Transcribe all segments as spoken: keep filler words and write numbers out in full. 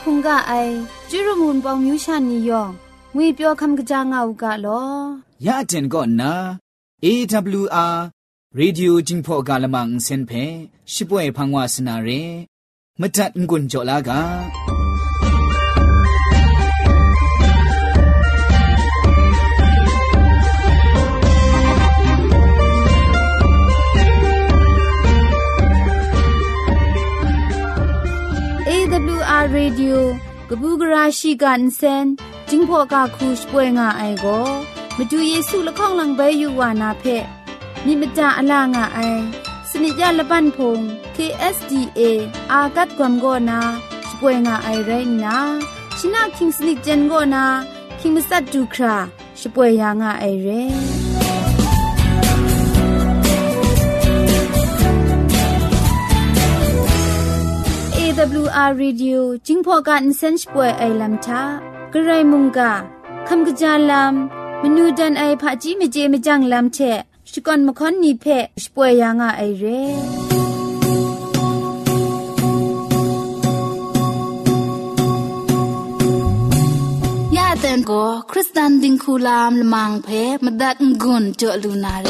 คุงกะไอจุรุมุนปองมิวชานียองงุยเปียวคำกะจางเอากะลอยะเจนก็นะ เอ ดับเบิลยู อาร์ Radio จิงพอกาละมังเซนเพชิป่วยพังวาสนาเรมะจัดงุนจอลากาเอ ดับเบิลยู อาร์ Radio กะบูกราชิกันเซนจิงพอกาคูช่วยงาไอโกมาดูเยซูละข้องหลังใบอยู่วานาเพมีมจาอลางาไอสนิยาละบันพง เค เอส ดี เอ อากัดกวมโกนาช่วยงาไอไรนาชินาคิงสนิกเจนโกนาคิงมัสัดดูคราช่วยยางาไอเรเอ ดับเบิลยู อาร์ Radio จิงพอกันเซนช่วยไอลัมทากระไรมุงกาคำกระจาลามมนูดันไอผาจีเมเจมจังลามเชสกอนมคอนนีเพสป่วยยางาไอเรยาเตนโกคริสตันดิงคูลามละมังเพมดัดงุนเจอลูนาเร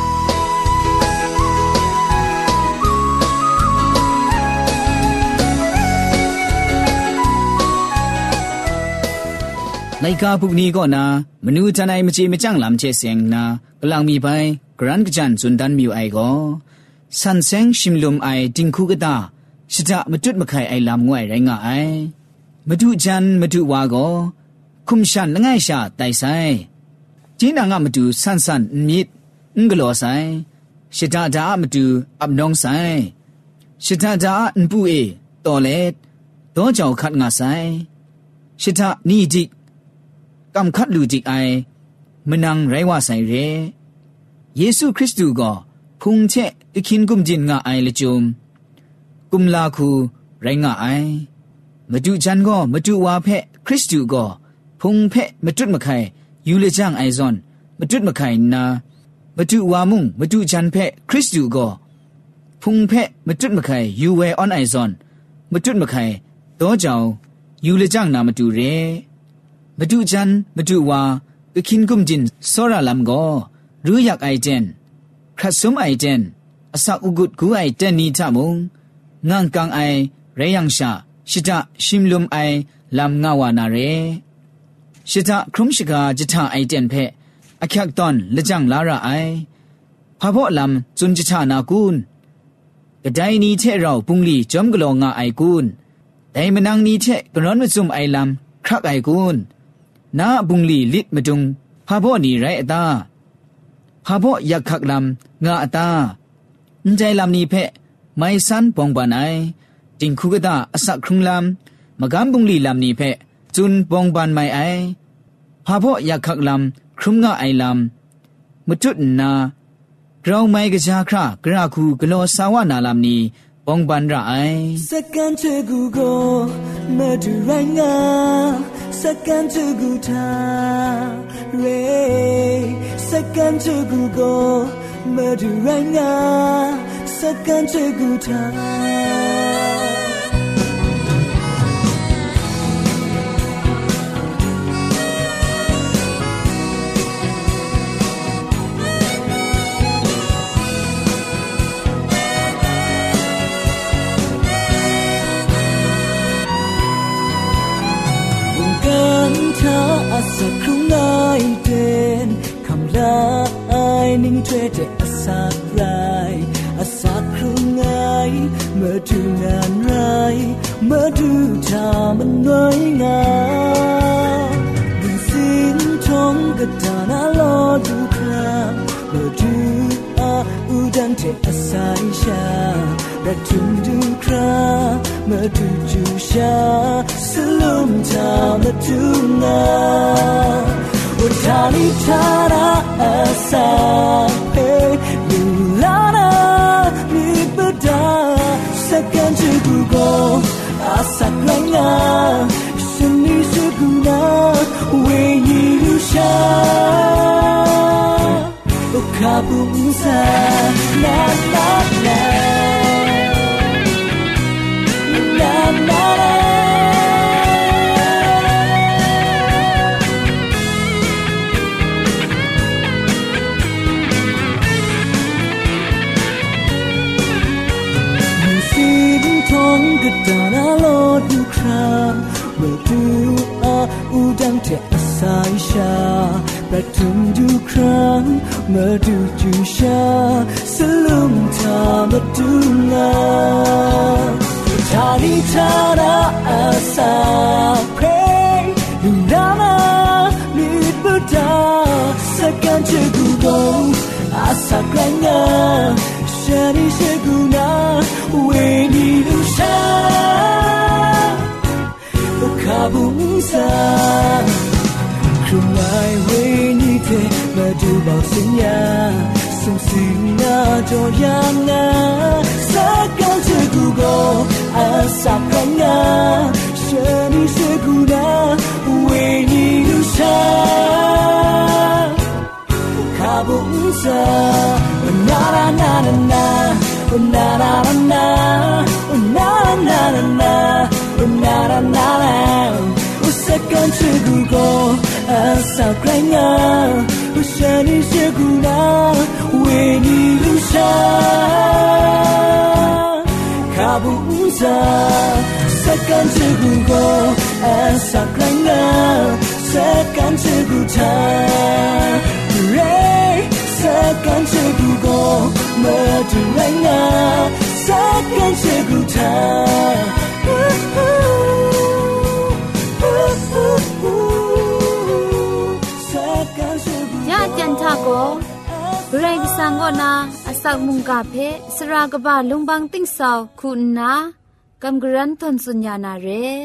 ไลกาพวกนี้ก็นะมนูจันไอมจีมจังลำเชเสียงนะกลางมีไปกรันกจันจุนดันมิวไอก็สันเซงชิมลุมไอดิงคูกตาชิจะมาจุดมาไข่ไอลำงวยไรงะไอมาดูจันมาดูวาก็คุมชันละง่ายชาไตไซจีนางะมาดูสันสันมิดงกลอไซชิดาดามาดูอับนองไซชิดาดาอันปูเอตอเลตตัวเจ้าขัดงาไซชิดานี่จิกำคัดลูจิกไอมนังไรว่าใส่เรเยซูคริสต์ก็พุงเชะตะคินกุมจินงาไอละจุมกุมลาคูไรงาไอมาดูจันก็มาดูวาเพะคริสต์ก็พุงเพะมาจุดมาไข่ยูเลจังไอซอนมาจุดมาไข่นามาดูวามุงมาดูจันเพะคริสต์ก็พุงเพะมาจุดมาไข่ยูเวออนไอซอนมาจุดมาไข่ตัวเจ้ายูเลจังนามาดูเรมาดูจันมาดูวาก็คินกุมจินสระลำก็รู้อยากไอเจนครัดสมไอเจนอาศักอุกุดกูไอเจนนี้ท่ามุงงางกังไอเรยังชาชิตาชิมลุมไอลำงาวานาเรชิตาครุมชิกาจิตาไอเจนเพอคักตอนละจังลาระไอพาพอลำจุนจิตานากุนกระไดนี้เทเราปุงลีจอมกลองาไอกุนแต่มนังนี้เทกร้อนมาซุมไอลำครักไอกุนนาบุงลีลิดมาจุงพาพ่อนี่ไรอตาพาพ่ออยากขักลำงาอตาใจลำนี้เพะไม่สันปองปานไอจิงคุกตาอสักครุงลำมากำบุงลีลำนี้เพะจุนปองปานไม่ไอพาพ่ออยากขักลำครุงงาไอลำมาจุดนาเราไม่กระชาครากระคูกโลสาวนาลำนี้ปองปานระไอสักกันเธอกูก็มาดูไรงาสักกันเธอกูทาเรสักกันเธอกูก็มาดูไรงาสักกันเธอกูทาอาศักครุงไอเดนคำลาไอนิ่งเทเดอาศักไรอาศักครุงไอเมื่อดูงานไรเมื่อดูทามันน้อยงาดึงสิ้นทงกระดานาลอดูคราเมื่อดูอาอุดันเทอาศัยชารักถึงดูคราเมื่อดูจูชาสลุมทามาดูงาอุทานิทานาอาสาเพลูลานามิบดาสักกันจะกูก็อาสักไรงาฉันนี่จะกูนาเวยิลูชาโอคาบุมซานานานานานาตานาโลดูคราเมื่อดูอาอุดังเทอสายชาประทุมดูครั้งเมื่อดูจูชาสลุมทามาดูงาทาริทานาอาสาเพลุนามาลิบุดาสกันเจกุโกอาสาแกรงาชานิเชกุนาเวนิลุชาคาบุงซาครุไงเวนิเทมาดูบ่าวสัญญาส่งสิงนาจอยางนาสักกันเจกุโกอาสาแกรงาชานิเชกุนาเวนิลุชาคาบุงซานานานานานานานานานานานานานานาอุสกันเชกุโกอาสาแกรงาอุชานิเชกุนาเวนิลุชาคาบุงซาสักกันเชกุโกอาสาแกรงาสักกันเชกุทาเรสักกันเชกุโกเมื่อถึงแรงงาสักกันเชกุทายาจันทาโกเกรงสังกนาอสักมุงกาเพสรากบะลุงบังติ้งสาวคุณนากำกรันทนสุญญานาเร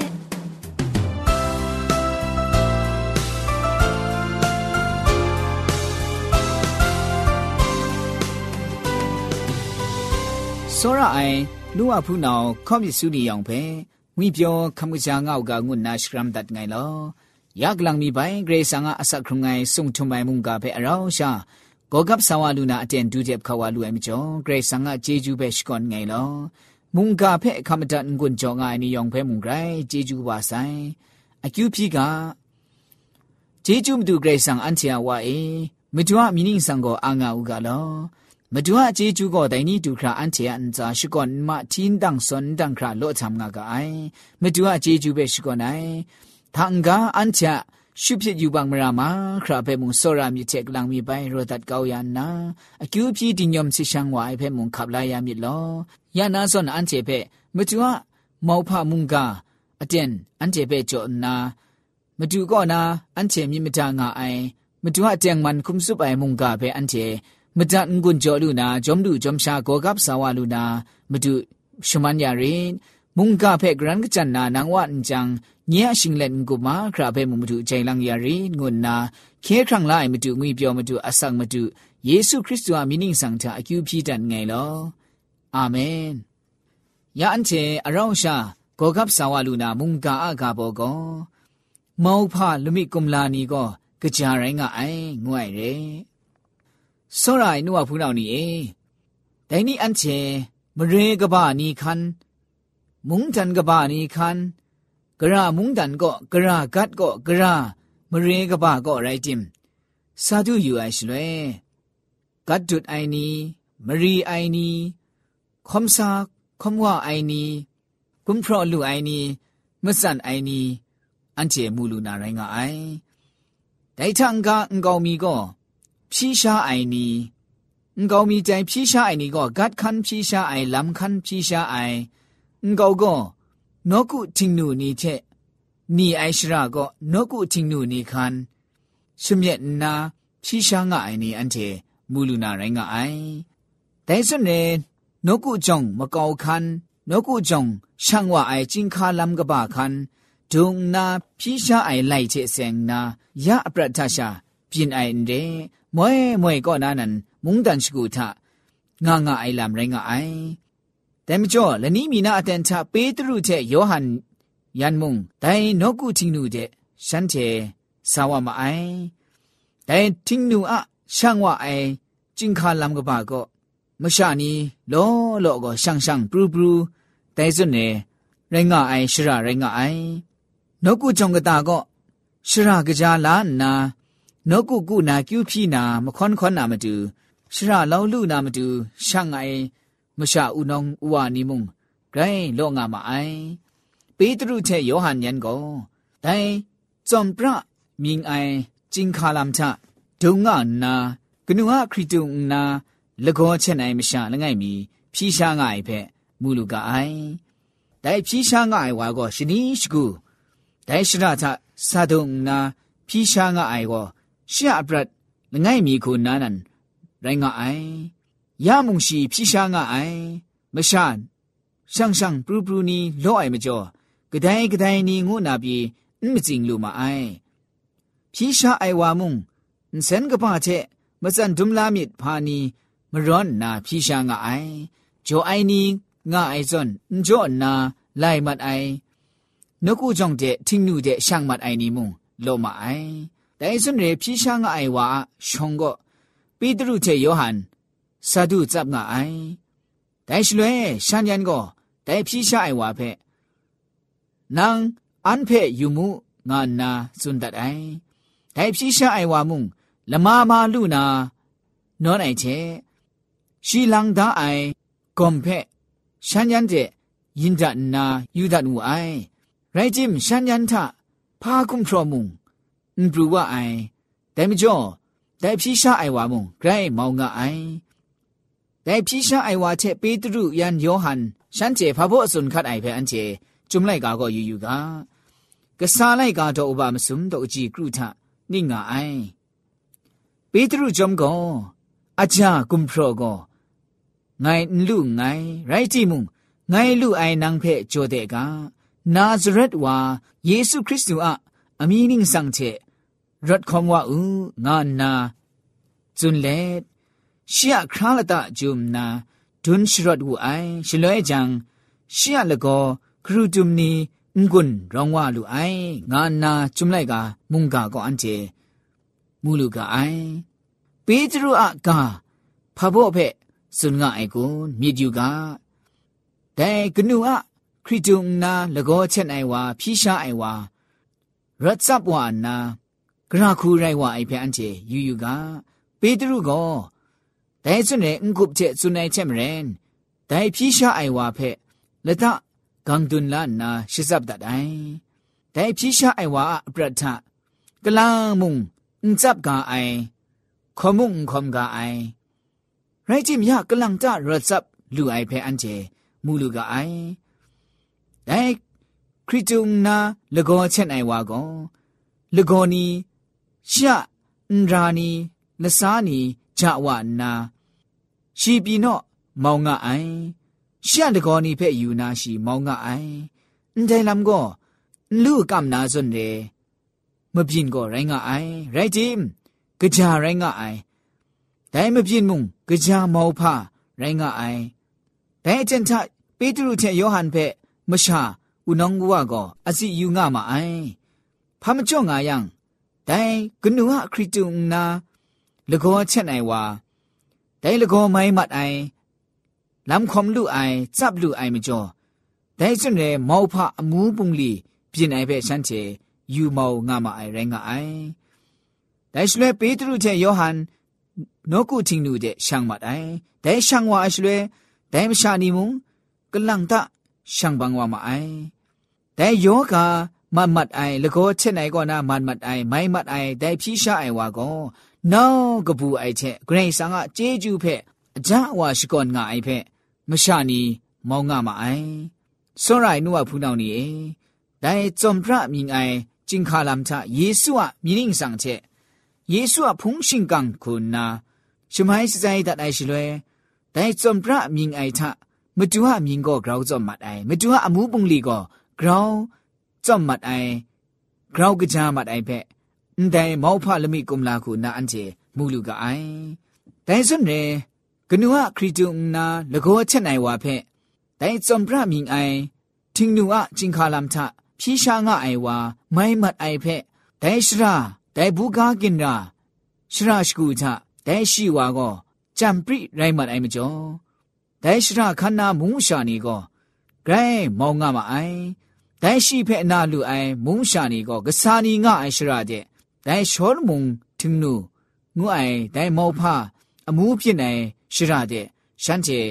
စောရအိုင်လူအဖူနောင်ခေါမြစုနီယောင်ဖဲငွေပြောခမှုချာငောက်ကငုနာရှရမ်ဒတ်ငိုင်လောယက်လန်မီပိုင်ဂရေဆာငါအဆက်ခရုံငိုင်ဆုံထုံမိုင်မုန်ကဖဲအရောရှာဂောကပ်ဆာဝလူနာအတန်ဒူတဲ့ခဝလူအမကျော်ဂရေဆာငါဂျေဂျူပဲရှကွန်ငိုင်လောမုန်ကဖဲခမဒတ်ငွန်ကျော်ငိုင်နီယောင်ဖဲမုန်ဂရိုင်ဂျေဂျူပါဆိုင်အကျူဖြီကဂျေဂျူမတူဂရေဆာအန်ချီယာဝါအေမတူအမီနင်းဆန်ကိုအာငါဥကလောမတူအကျေကျူကိုတိုင်နီတူခရာအန်ချေအန်ဇာရှိကွန်မချင်းတန်းစွန်တန်းခရာလောချမ်ငါကအိုင်မတူအကျေကျူပဲရှိကွန်နိုင်သံဃာအန်ချာရှုဖြစ်ယူပံမရာမှာခရာဖဲမုံစောရာမြစ်ချက်ကလန်မီပိုင်ရောဒတ်ကောက်ရနာအကျူဖြီတင်ညုံစီရှန်ဝိုင်ဖဲမုံခပ်လာရမြစ်လောယနာစွန်အန်ချေဖဲမတူအမောဖမုံကအတန်အန်ချေဖဲကြောနာမတူကောနာအန်ချေမြစ်မတာငါအိုင်မတူအတန်မန်ခုမ်စုပိုင်မုံကဖဲအန်ချေမဒတ်ငွန်ကြောလူနာဂျုံဒူဂျုံရှာကိုကပ်ဆာဝလူနာမဒုရှမန်ယာရင်မုန်ကဖဲဂရန်ကချန်နာနန်ဝန်ဂျန်ညေအရှင်လက်ငုမာခရာဖဲမမဒုချိုင်လန်ယာရင်ငွန်နာခဲခရံလိုက်မဒုငွေပြောမဒုအဆန်မဒုယေရှုခရစ်တုအမီနင်းဆောင်တာအကျူဖြီတန်ငယ်လောအာမင်ယာအန်ချေအရောင်းရှာကိုကပ်ဆာဝလူနာမုန်ကအကဘောကောမောဖလူမိကုမလာနီကောကြာရိုင်းကအိုင်ငွိုင်ရဲစောရိုင်နုဝဖူးနောင်နီအေဒိုင်နီအန်ချေမရေကဘာနီခန်မုန်တန်ကဘာနီခန်ဂရာမုန်တန်ကောဂရာဂတ်ကောဂရာမရေကဘာကောရိုက်တင်စာဒူယူအိုင်ရှလွဲဂတ်ဒုတ်အိုင်နီမရီအိုင်နီခွန်စာခွန်ဝအိုင်နီကွန်ဖရောလူအိုင်နီမစန်အိုင်နီအန်ချေမူလူနာရိုင်းကအိုင်ဒိုင်ထန်ကအင်ကောင်မီကောဖြီရှားအိုင်နီအင်ကောင်မီတိုင်ဖြီရှားအိုင်နီကောဂတ်ခန်ဖြီရှားအိုင်လမ်ခန်ဖြီရှားအိုင်အင်ကောင်ကောနောကုတင်နူနီချက်နီအိုင်ရှရာကောနောကုတင်နူနီခန်ရှမြက်နာဖြီရှားငါအိုင်နီအန်တေမူလူနာရိုင်းငါအိုင်ဒိုင်စွနေနောကုကြောင့်မကောက်ခန်နောကုကြောင့်ရှန်ဝအိုင်ဂျင်ခါလမ်ကဘာခန်ဒုံနာဖြီရှားအိုင်လိုက်ချေစင်နာယအပရထရှာပြင်းအိုင်ဒေမွဲမွဲကောနာနန်မုန်တန်ရှိကူထငါငါအိုင်လမ်ရိုင်းငါအိုင်တဲမကျော်လနီမီနာအတန်ချပေတရုတဲ့ယောဟန်ယန်မုန်ဒိုင်နောကုချင်းနူတဲ့ရှန်ချေဆာဝမအိုင်ဒိုင်ချင်းနူအရှန်ဝအိုင်ဂျင်ခါလမ်ကဘာကောမရှာနီလောလောကောရှန်ရှန်ပရူပရူဒိုင်စွနေရိုင်းငါအိုင်ရှရာရိုင်းငါအိုင်နောကုကြောင့်ကတာကောရှရာကကြာလာနာနောကုကုနာကျူဖြီနာမခွန်ခွန်နာမတူရှရာလောလူနာမတူရှန်ငိုင်မရှာဦးနောင်ဥဝနီမုံဂไรโลงามาไอเปตรุเทโยฮันยันโกแต่จอมพระมิงไอจิงคาลัมทะดุงะนากนุอะคริตุงนาละโกเช่นไอมชาละไงมีพี่ชางายเพมูลูกาไอแต่พี่ชางายวาก็ชนิชกูแต่ชราทะซาดุงนาพี่ชางายก็เสียบรัดละไงมีคุณนานันไรงาไอยามุงชีพี่ชางายมชานช่างช่างปรูปรูนีโลไอมจ่อกระไดกระไดนีงูนาบีนมจิงลูมาไอพี่ชาไอวามุงเซนกะปาเชมะซันดุมลามิดพานีมะร้อนนาพี่ชางไอโจไอนีงาไอซอนโจนาไลมัดไอนกูจงเดทิงนูเดช่างมัดไอนีมุงโลมาไอแต่ส่วนเรพี่ชางไอวาชงก็ปีตรุเทโยฮันซาดูจับงาไอแต่ชลวยชันยันก็แต่พี่ชาไอวาเพนางอันเพยูมูงานนาสุนดัดไอแต่พี่ชาไอวามุงละมามาลูนานอนไอเชชีลังดาไอกอมเพชันยันเจยินดันนายูดัดอูไอไรจิมชันยันทะพาคุมพรมุงนบรูว่าไอแต่ไม่จ่อแต่พี่ชาไอวามุงไกรมองงาไอแต่พี่ชาไอวาเชเปตรุยันโยฮันฉันเจพาโบสุนคัดไอเพอันเจจุมไลกาก็อยู่อยู่กากษาไลกาโตอบามสุมโตจีกรุทะนิ่งไอเปตรุจอมก็อาจากุมพรก็ไงลู่ไงไรจิมุงไงลู่ไอนังเพโจเดกานาซาเรตว่าเยซูคริสต์อะอามีนิงสังเชรัดคอมว่าอูงานนาจุนเลเชียคราลตะจุมนาดุนชรดอูไอชลวยจังเชียละก็ครูจุมนีงุนรองว่าลูไองานนาจุมไลกามุงกาก็อันเจมูลูกาไอเปตรุอะกาพะโบเพสุนงาไอกุนมีดูกาแต่กนูอะคริตุงนาละก็เช่นไอวาพี่ชาไอวารัดซับวานากราคูไรว่าไอเพอันเจยูยูกาเปตรุก็แต่สุนเรงกุบเจสุนัยเชมเรนแต่พี่ชาไอวาเพละตะกังดุนลานาชิซับดัดไอแต่พี่ชาไอวาปรัทะกลามุงอุจับกาไอขมุงขมกาไอไรจิมยากำลังจะรัดซับลูไอเพอันเจมูลูกาไอแต่คริตุงนาละโกเช่นไอวาโกละโกนีชะนรานีละสานีจาวานาชีปีโนมองงาไอเชียละโกนีเพยูนาชีมองงาไออันใจลำก็ลูกกำนาส่วนเรมบินก็ไรงาไอไรจิมกะจาไรงาไอแต่มบินมุงกะจาเมาพาไรงาไอแต่จันทะเปตรุเทโยฮันเพมชาอุนองกัวก็อสิยูงามาไอพามจ่องายังแต่กนูอะคริตุงนาละโกเช่นไอวาแต่ละโกไม่มัดไอลำคอมลูไอจับลูไอมจ่อแต่ส่วนเรเมาพาอมูปุงลีพินไอเพฉันเจยูเมางามาไอแรงาไอแต่ชลเปตรุเทโยฮันนกูทิงนูเดช่างมัดไอแต่ช่างว่าชลแต่มชานีมุงกลังตะช่างบังว่ามาไอแต่โยกามันมัดไอแล้วก็เช่นไหนก็น่ามันมัดไอไม่มัดไอแต่พี่ชาไอว่าก็น้ากบูไอเชเกรซังอะเจจูเพจ้าว่าสกอนงาไอเพมชานีมองงามาไอสรายนัวพูนาวนี่เอแต่จอมพระมิงไอจิงคาลัมทะเยซูอะมีนิ่งสังเชเยซูอะพงชิงกังคุณนาชมัยสใจดัดไอชลวยแต่จอมพระมิงไอทะมาดูว่ามิงก็กราวจอมมัดไอมาดูว่าอมูปุงลีก็กราวจอมมัดไอกราวกระจามัดไอเพแต่เมาพาละมีกุมลาคูนาอันเจมูลูกาไอแต่ส่วนเรกนัวคริตุงนาละโกเช่นไอวาเพแต่จอมพระมิงไอทิงนัวจิงคาลัมทะพี่ชางะไอวาไม่มัดไอเพแต่ชราแต่บูกากินราชราชกูทะแต่ชีวาก็จำปริไรมัดไอมจ่อแต่ชราคันนามุงชานีก็ไกรมองงามาไอแต่ชีเพนาลูไอมุงชานีก็กษานีงาไอชราเดแต่ชอรมุงถึงนูงูไอแต่มอพาอมูพินไอชราเดฉันเจ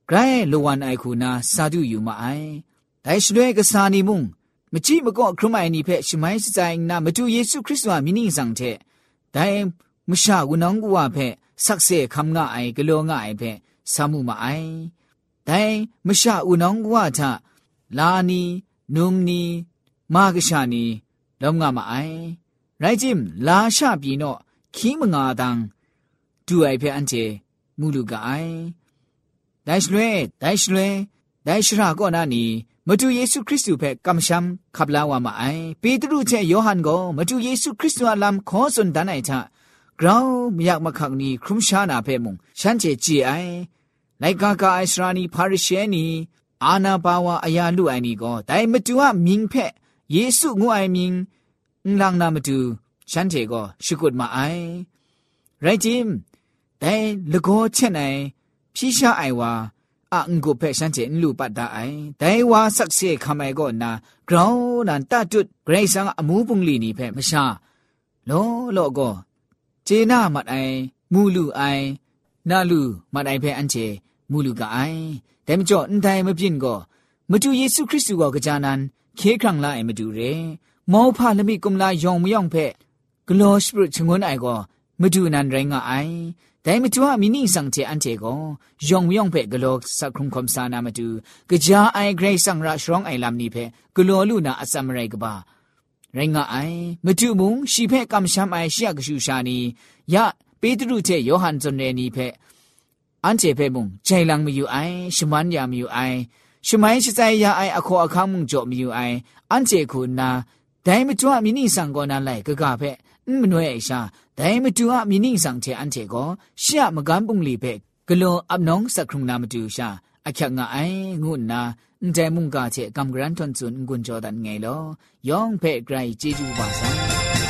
ไกรลวันไอคูนาซาดูอยู่มาไอแต่ช่วยกษานีมุงมจีมก็ครุมไอนี่เพชไม่สใจนามาดูเยซูคริสต์ว่ามินิสังเทแต่มุชากุนองกัวเพสักเสคำง่ายกลัวง่ายเพสามุมาไอแต่มุชาอุนองกัวทะลานีนุมนีมากชานีลมงามาไอไรจิมลาชาปีโนขีมงาดังดูไอเพอันเจมูลูกไอได้ช่วยได้ช่วยได้ชราก็นานีมาดูเยซูคริสต์เพกำช้ำขับลาวามาไอปีตรูเจยอหันก็มาดูเยซูคริสต์อาลามขอสนดันไอทะเราไม่อยากมาขังนีครุมชานาเพมุงฉันเจจีไอไลกากาไอสรานีพาริเชนีอาณาบาวาอายาลุไอนีก็แต่มาดูว่ามิงเพเยซูงูไอมิงลังนามาดูฉันเจก็ชุกุดมาไอไรจิมแต่ละก็เช่นไอพี่ชาไอวาอ่ะงูเพฉันเจนลูปัดได้แต่ว่าสักเสคำไอก็นะเรานันตัดจุดเกรซังอมูปุงลีนี่เพไม่ชาโลโลก็เจน่ามัดไอมูลูไอนาลูมัดไอเพอันเจมูลูกไอแต่ไม่จ่ออันใดไม่พินก็มาดูเยซูคริสต์ก็กระจานันเคครั้งละไอมาดูเรมอพาละมีกุมลายองไม่ยองเพกลอสปรุชงวนไอก็มาดูนันแรงไอแต่ไม่จ่อมินิสังเจอันเจก็ยองไม่ยองเพกลอสักครุงคำสานามาดูกระจาไอเกรซังราชรองไอลำนี้เพกลอลูนาอัสมไรกบ้าแรงไอมาดูมุงชีเพกำช้ำไอเชียกชูชานียะเปตรูเจยอหันจนเรนีเพอันเจเพมุงใจลังมีอยู่ไอชมันยามีอยู่ไอชมัยชิใจยาไออโคอคังมุงจบมีอยู่ไออันเจคุณนาแต่ไม่จ่อมินิสังก็นั่นแหละก็กาเพมันหน่วยไอชาแต่ไม่จ่อมินิสังเจอันเจก็เชื่อมกันปุงลีเพกลัวอับน้องสักครุงนามาดูชาอาแค่งไองุนนาใจมุงกาเจกำกรันทนสุนกุนจอดันไงลอยองเพไกรเจจูบาสัง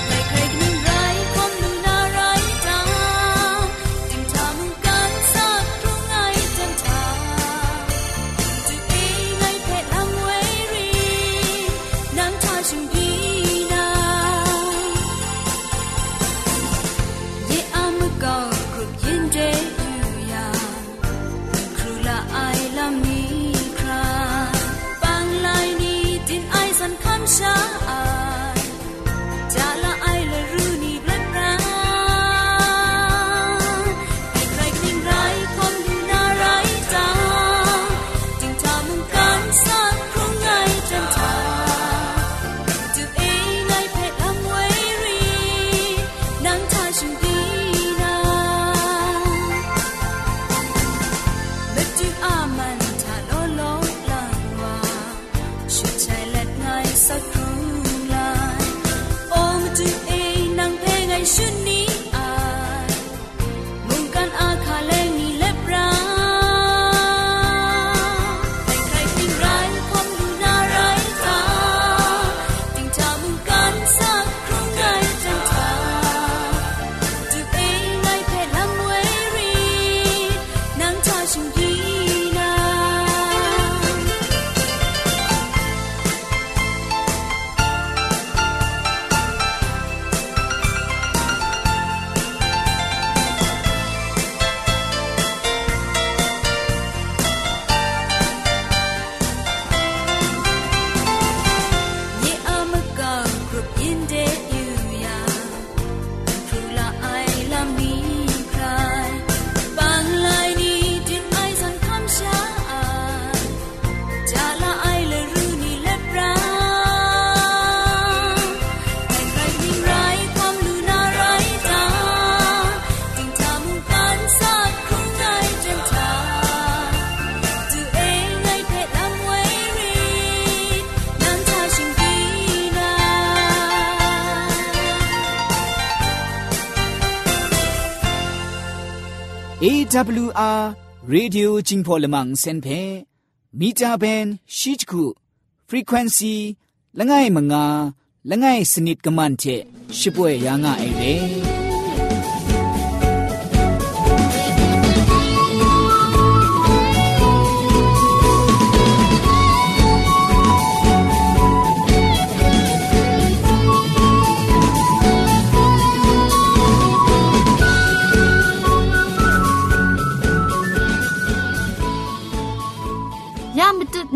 เอ ดับเบิลยู อาร์ Radio จิงพอลมังเซนเพมีจาเบนชิจคุ frequency ละไงมงาละไงสนิดกมันเทชิป่วยยางาไอเร่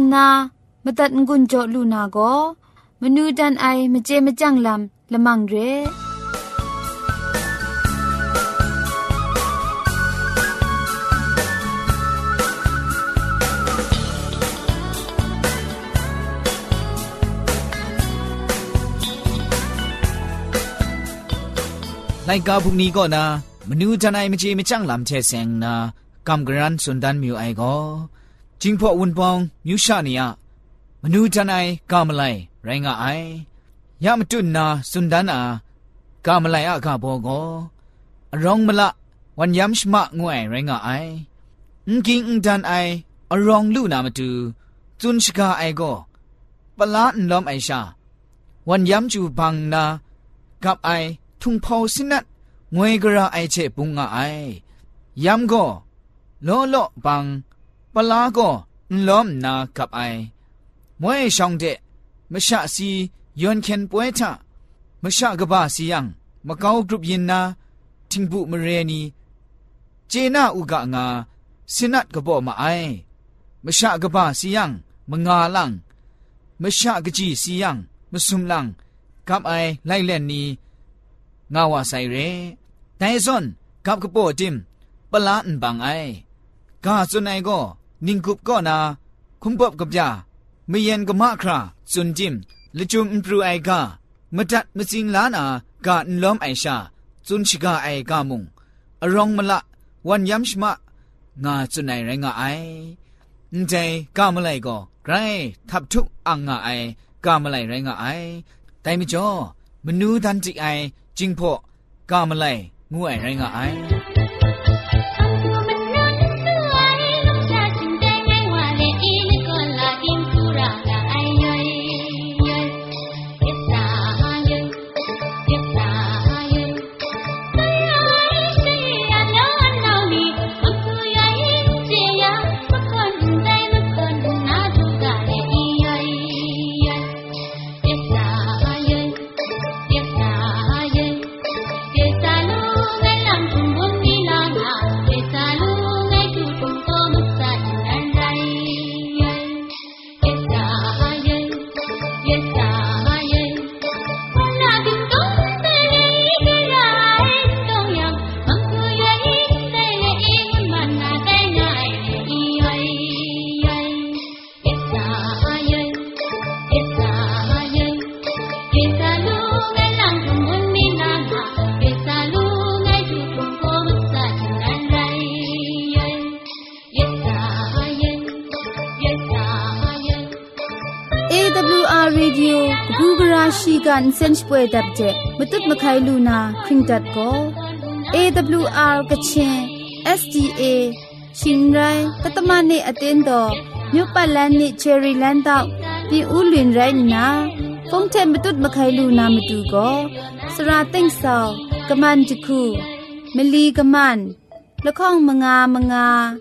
นามตัดงุนโจลูนาโกมนูดันไอมเจมจังลำละมังเรไลกาพวกนี้ก็นะมนูจันไอมเจมจังลำเชเซงนะกำกรันสุนดันมิวไอก็จิงพอวุนปองมิวชานียมนูจันไอกามไลไรงาไอยามตุนนาสุนดันอากามไลอากาโบโกอรองมละวันยามชมะงวยไรงาไออุกิงอุดันไออรองลูนามตูจุนชกาไอโกปลาอันลอมไอชาวันยามจูบังนากับไอทุงเผาสินัดงวยกระไอเชปุงงาไอยามโกโลโลบังปลาโกล้อมนากับไอมวยช่องเดมชะซียอนเคนป่วยทะมชะกบ้าซียังมะเกากรุบยินนาทิงบุมเรนีเจน่าอุกะงาสินัดกบ่มาไอมชะกบ้าซียังมงาลังมชะกจีซียังมสุมลังกับไอไลเล่นนีงาวาไซเรไดซอนกับกบ่จิมปลาอันบังไอกาซุนไอโกนิงกุบก็นาคุมปบกับยาไม่เย็นก็มาคราซุนจิมละจุมอินปรูไอกามดัดมจิงลานากาอินล้อมไอชาซุนชิกาไอกามุงอรองมละวันยำชมะงาซุนไอไรงาไอนใจกามะไลก็ไกรทับทุกอังงาไอกามะไลไรงาไอแต่ไม่จ่อมนูดันจิไอจิงพอกามะไลงูไอไรงาไอ Radio Gugara Shigan Senchpoe Dabje Mutut Makai Luna Kringdat Go A W R Kachin S D A Shinrai Katamani Atendo New Palani Cherry Landau Di Ulin Raina Fongte Mutut Makai Luna Mudugo Sara Ting Sao Kaman Juku Mili Kaman Lakong Manga Manga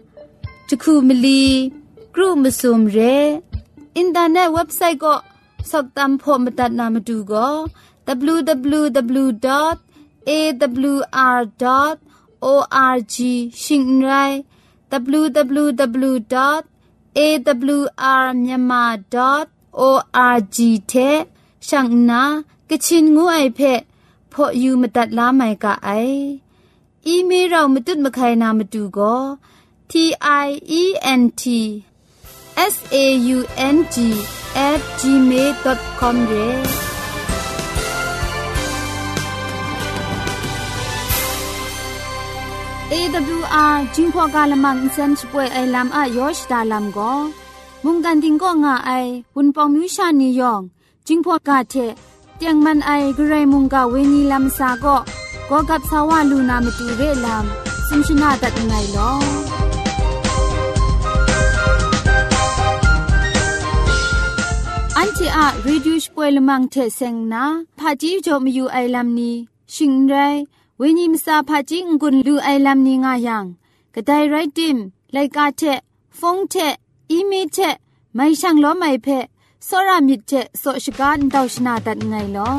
Juku Mili Gru Musum Re Internet website goสอบตามพอมตัดนามาดูก็ ดับเบิลยู ดับเบิลยู ดับเบิลยู ดอท เอ ดับเบิลยู อาร์ ดอท โอ อาร์ จี ชิงไร ดับเบิลยู ดับเบิลยู ดับเบิลยู ดอท เอ ดับเบิลยู อาร์ myanmar ดอท โอ อาร์ จี เทช่างนากะชินงูไอเพพออยู่มาตัดลาไม่กะไออีเมลเรามาตุดมาใครนามาดูก็ T I E N T S A U N G at gmail dot com เร เอ ดับเบิลยู อาร์ จิงพอกาละมังอินเซนช่วยไอลำอะยอชดาลำก็มุงกันดิงก็ง่าไอวุนปองมิวชานียองจิงพอกาเทเตียงมันไอกระไรมุงกาเวนีลำซาก็ก็กับสาวาลูนามาดูเรลำซิมชนาตัดไงลออันที่อะรีดิวส์ป่วยละมังเทเซงนะพาจีจอมอยู่ไอลำนี้ชิงไรเวนิมซาพาจิงกุนลูไอลำนี้ง่ายังกระไดไรดิมไลกาเทฟงเทอีเมเทไม่ช่างล้อไม่เพะสรามิดเทโซชการดาวชนาตัดไงลอ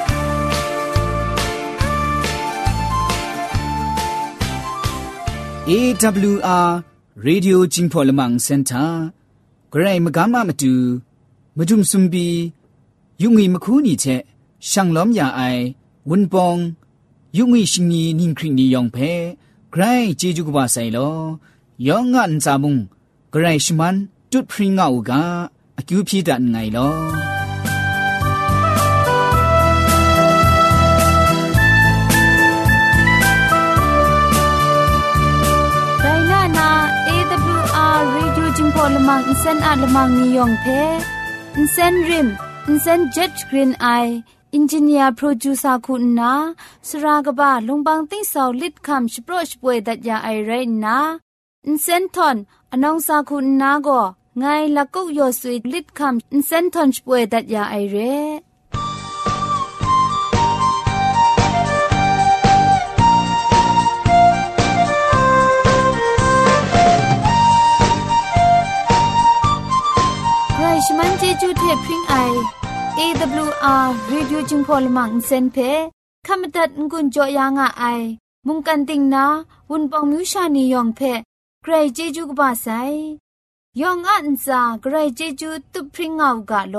เอเอ ดับเบิลยู อาร์ Radio จิงพอลมังเซ็นเตอร์ไกรมกามามาดูมาดุมซุมบียุงอีมคูนี่เชช่างล้อมยาไอวุนปองยุงอีชิงนีนิงคริงนียองเพไกรเจจูกบาไซโลยองงันซาบุงไกรชมันจุดพริ้งเอากาอคิวพีดันไงลอจิงพอลมังอินเซนอาลมังนิยองเพอินเซนริมอินเซนเจ็ดกรีนไออินจิเนียร์โปรดิวเซอร์คุณนาสรากบะลงบางติ้งสาวลิดคำสโปรชป่วยดัดยาไอเรนนาอินเซนทอนอนองซาคุณนาก็ไงลักกุยอสุยลิดคำอินเซนทอนป่วยดัดยาไอเรชมันเจจูเทพริงไอ เอ ดับเบิลยู อาร์ Radio จิงพอลมังเซนเพขมตัดงุนจอยางอไอมุงกันติงนาวุนปองมิวชานียองเพใครเจจูกบาไซยองอันซาใครเจจูตุพริงเอากาโล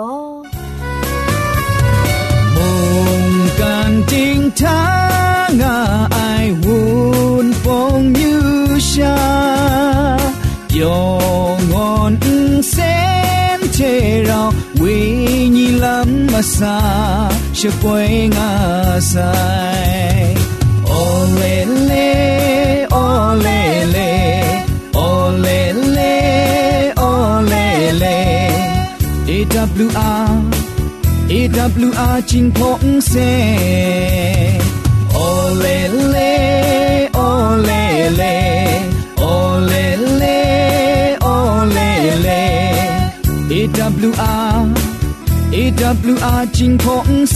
มุงกันติงทางไอวุนปองมิวชายองอนเซเทเราวิญญาณมาสาช่วยงาไซโอเลเลโอเลเลโอเลเลโอเลเล เอ ดับเบิลยู อาร์ เอ ดับเบิลยู อาร์ จิงพงเซโอเลเลโอเลเลโอเลเลโอเลเลเอ ดับเบิลยู อาร์ เอ ดับเบิลยู อาร์ จิงพงเซ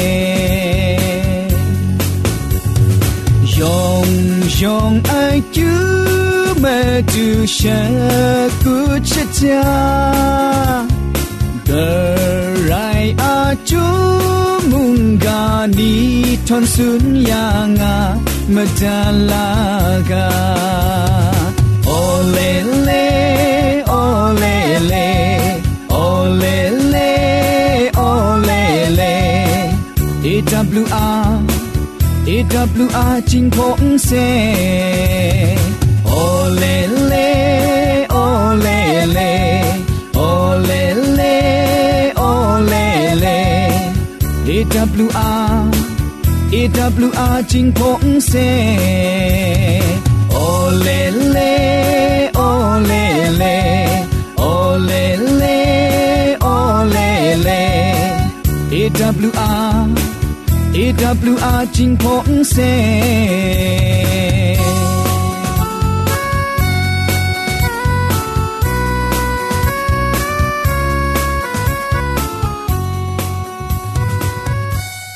ยองยองไอจูเมจูเชกุชะจาเกอไรอาจูมุงกานีทอนสุนยางามะดาลากาโอเลเลโอเลเลโอเลเลโอเลเล เอ ดับเบิลยู อาร์ เอ ดับเบิลยู อาร์ จิงพงเซโอเลเลโอเลเลโอเลเลโอเลเล เอ ดับเบิลยู อาร์ เอ ดับเบิลยู อาร์ จิงพงเซโอเลเลโอเลเลโอเลเลโอเลเล เอ ดับเบิลยู อาร์ เอ ดับเบิลยู อาร์ จิงพงเซ